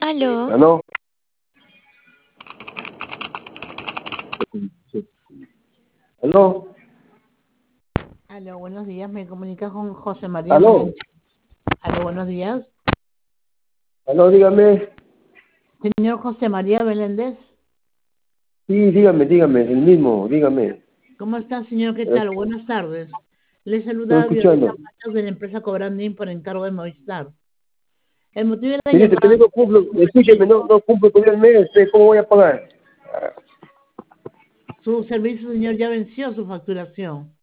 Aló. ¿Aló? ¿Aló? Aló, buenos días. Me comunica con José María ¿Aló? Meléndez. Aló, buenos días. ¿Aló? Dígame. Señor José María Meléndez. Sí, dígame, el mismo, dígame. ¿Cómo está, señor? ¿Qué Eh, tal? Buenas tardes. Le Estoy saluda Violeta escuchando. Matos de la empresa Cobrandín por encargo de Movistar. El motivo de la Dice que llamada, no cumplo, escúcheme, no cumplo con el mes, ¿cómo voy a pagar? su servicio, señor, ya venció su facturación.